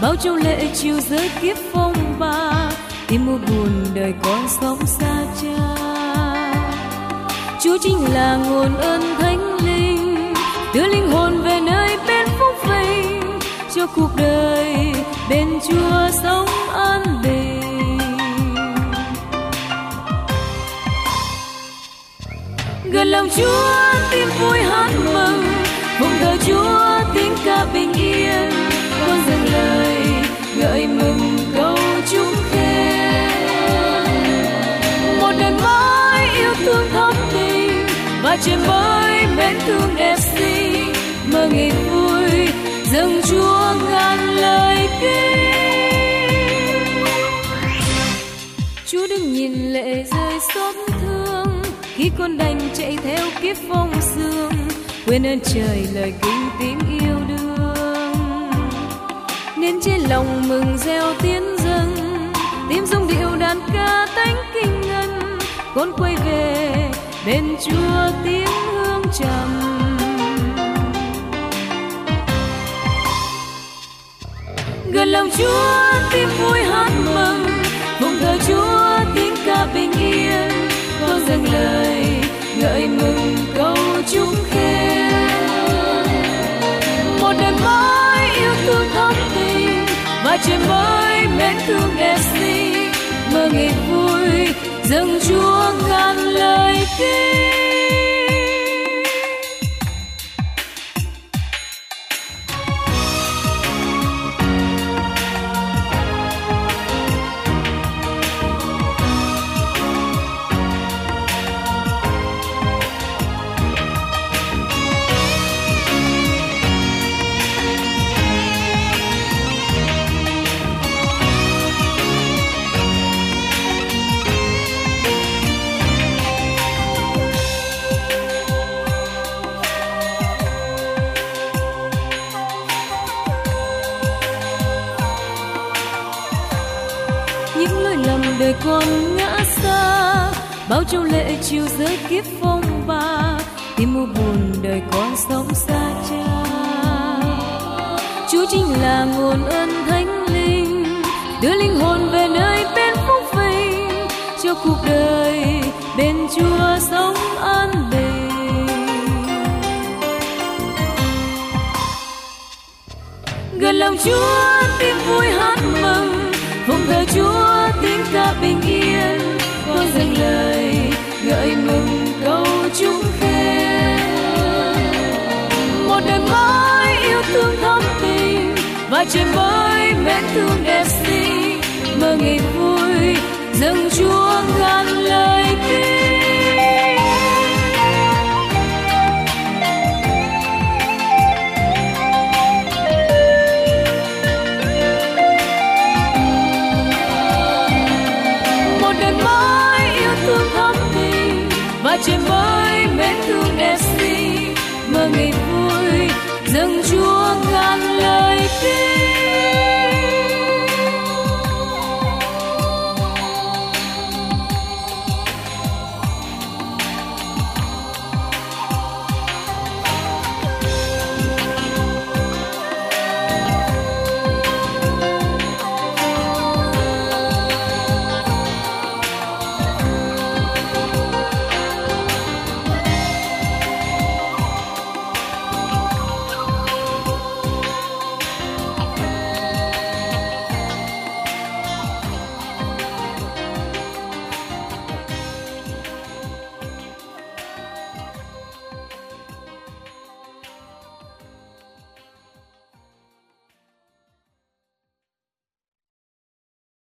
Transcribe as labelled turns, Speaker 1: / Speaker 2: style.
Speaker 1: bao châu lệ chiều rơi kiếp phong ba, tim mùa buồn đời con sóng xa cha. Chúa chính là nguồn ơn thánh linh, đưa linh hồn về nơi bên phúc vinh, cho cuộc đời bên Chúa sống an bình. Gần lòng Chúa tim vui hát mừng, phụng thờ Chúa tiếng ca bình yên, con dâng lời ngợi mừng câu chúc khen. Một đời mới yêu thương thắm tình, và trời mới mến thương đẹp xinh, mơ ngày vui dâng Chúa ngàn lời kinh. Chúa đừng nhìn lệ rơi xót thương, khi con đành chạy theo kiếp phong sương, quên ơn trời lời kinh tiếng yêu đương. Nên trên lòng mừng reo tiếng dâng, tim rung điệu đàn ca tánh kinh ngân, con quay về bên Chúa tiếng hương trầm. Gần lòng Chúa tim vui hát mừng, phụng thờ Chúa tiếng ca bình yên, con dâng lời ngợi mừng câu chúc khen. Một đời mới yêu thương thắm tình, và trời mới mến thương đẹp xinh, mơ ngày vui dâng Chúa ngàn lời kinh. Đời con ngã xa, bao châu lệ chiều rơi kiếp phong ba, tim mưu buồn đời con sống xa cha. Chúa chính là nguồn ơn thánh linh, đưa linh hồn về nơi bên phúc vinh, cho cuộc đời bên Chúa sống an bình. Gần lòng Chúa tim vui hát mừng, phụng thờ Chúa tiếng ca bình yên, con dâng lời ngợi mừng câu chúc khen. Một đời mới yêu thương thắm tình, và trời mới mến thương đẹp xinh, mơ ngày vui dâng Chúa ngàn lời kinh. Và trời mới